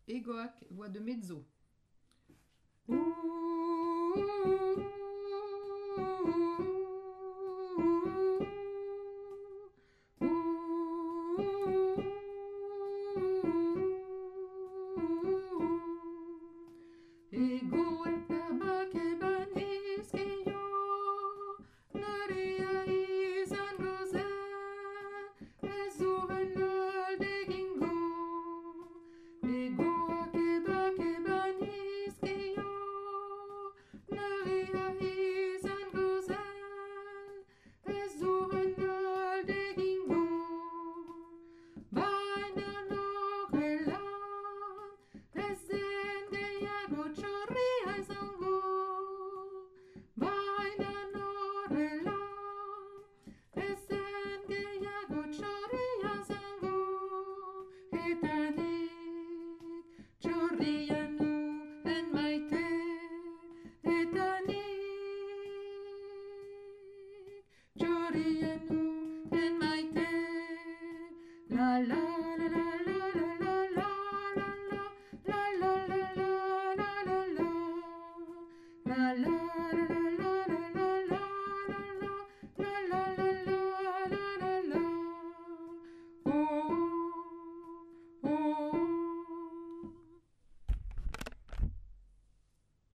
Egoak, voix de mezzo. Ego eta bake banizkio, naria izango zen, ez zuen alde egingo. Egoak ebake banizkio, naria izango zen, ez zuen alde egingo. Baina horrela, ez zen gehiago txorria izango. Baina horrela, ez zen gehiago txorria izango. Eta nik txorria nuen maite, eta nik txorria nuen